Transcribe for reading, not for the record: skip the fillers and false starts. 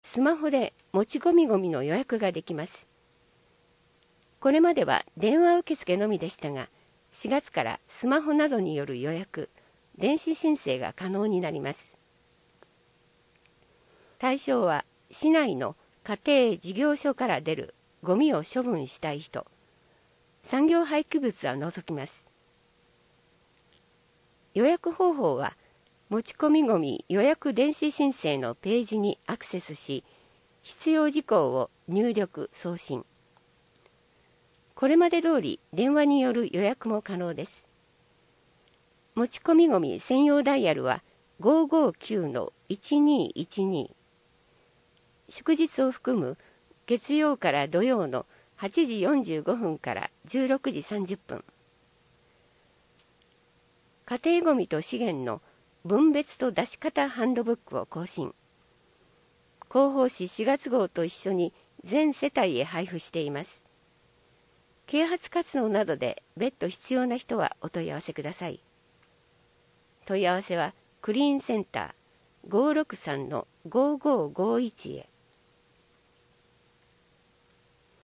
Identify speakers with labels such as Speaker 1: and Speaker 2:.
Speaker 1: スマホで持ち込みゴミの予約ができます。これまでは電話受付のみでしたが、4月からスマホなどによる予約、電子申請が可能になります。対象は市内の家庭事業所から出るゴミを処分したい人、産業廃棄物は除きます。予約方法は、持ち込みゴミ予約電子申請のページにアクセスし、必要事項を入力・送信。これまで通り電話による予約も可能です。持ち込みゴミ専用ダイヤルは559-1212。祝日を含む月曜から土曜の8時45分から16時30分。家庭ゴミと資源の分別と出し方ハンドブックを更新。広報誌4月号と一緒に全世帯へ配布しています。啓発活動などで別途必要な人はお問い合わせください。問い合わせはクリーンセンター563-5551へ。